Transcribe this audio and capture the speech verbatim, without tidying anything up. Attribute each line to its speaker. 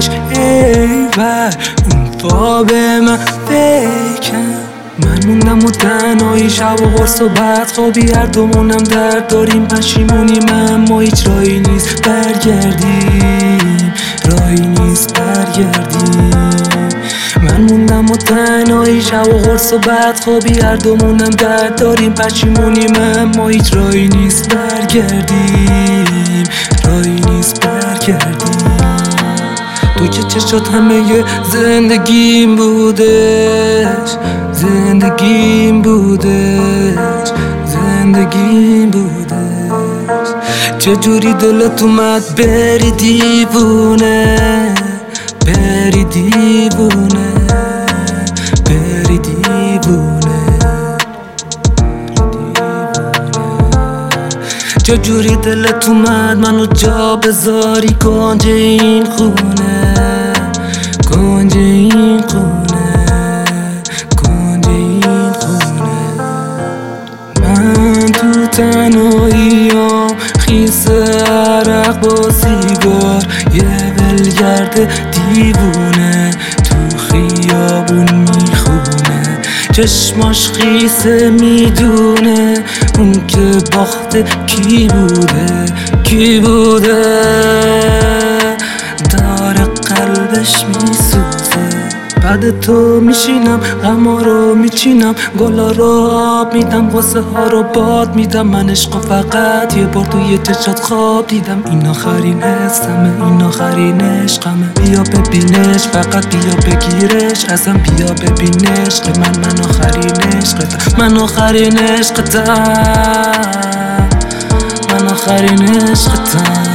Speaker 1: ایور اون خواب من فکرم. من موندم و تنهایی شب و قرص و بدخوابی، هر دومونم درد داریم پشیمونی من، ما هیچ راهی نیست برگردیم، راهی نیست برگردیم. من موندم و تنهایی شب و قرص و بدخوابی، هر دومونم درد داریم پشیمونی من، ما هیچ راهی نیست برگردیم، راهی نیست برگردیم. تو که چشات همه زندگیم بودش، زندگیم بودش، زندگیم بودش. چجوری دلت اومد بری دیوونه، بری دیوونه، بری دیوونه. چجوری دلت اومد منو جا بذاری کنج این خونه، کنج این خونه، کنج این خونه. من تو تنهاییام خیس عرق با سیگار، یه ولگرد دیوونه تو خیابون میخونه. چشماش خیسه میدونه اون که باخته کی بوده، کی بوده. داره قلبش میسوزه، بعد تو میشینم غما رو میچینم، گلا رو آب میدم، واسه ها رو باد میدم. من عشقو فقط یه بار توی چشات خواب دیدم، این آخرین حسمه، این آخرین عشقمه. بیا ببینش، فقط بیا بگیرش ازم، بیا ببین عشق من، من آخرین عشقتم، من آخرین عشقتم، من آخرین عشقتم.